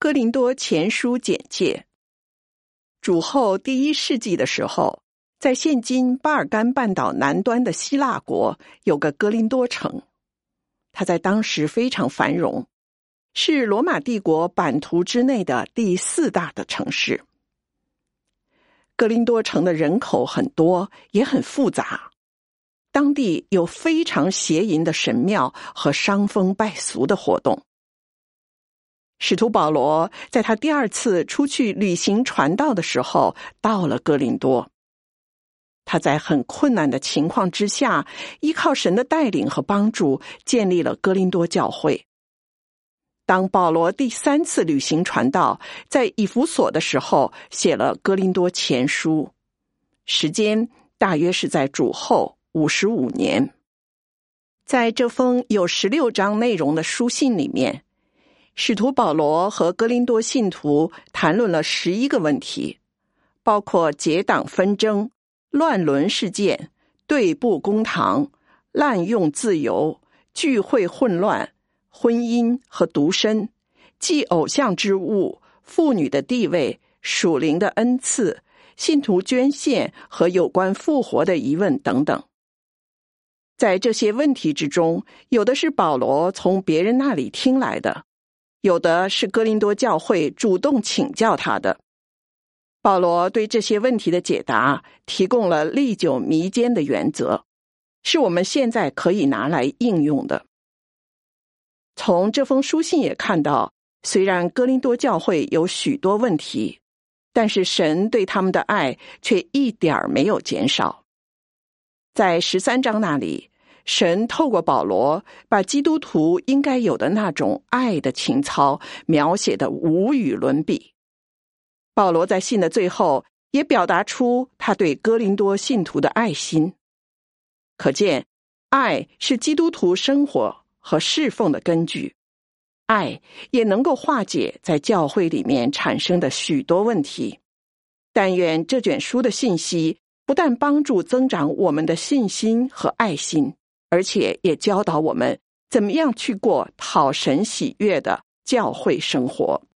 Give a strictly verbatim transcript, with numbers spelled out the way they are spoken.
哥林多前书简介。主后第一世纪的时候，在现今巴尔干半岛南端的希腊国有个哥林多城，它在当时非常繁荣，是罗马帝国版图之内的第四大的城市。哥林多城的人口很多，也很复杂，当地有非常邪淫的神庙和伤风败俗的活动。使徒保罗在他第二次出去旅行传道的时候，到了哥林多。他在很困难的情况之下，依靠神的带领和帮助，建立了哥林多教会。当保罗第三次旅行传道，在以弗所的时候，写了哥林多前书，时间大约是在主后五十五年。在这封有十六章内容的书信里面，使徒保罗和哥林多信徒谈论了十一个问题，包括结党纷争、乱伦事件、对簿公堂、滥用自由、聚会混乱、婚姻和独身、祭偶像之物、妇女的地位、属灵的恩赐、信徒捐献和有关复活的疑问等等。在这些问题之中，有的是保罗从别人那里听来的，有的是哥林多教会主动请教他的。保罗对这些问题的解答提供了历久弥坚的原则，是我们现在可以拿来应用的。从这封书信也看到，虽然哥林多教会有许多问题，但是神对他们的爱却一点儿没有减少。在十三章那里，神透过保罗把基督徒应该有的那种爱的情操描写得无与伦比。保罗在信的最后也表达出他对哥林多信徒的爱心。可见，爱是基督徒生活和侍奉的根据，爱也能够化解在教会里面产生的许多问题。但愿这卷书的信息不但帮助增长我们的信心和爱心，而且也教导我们怎么样去过讨神喜悦的教会生活。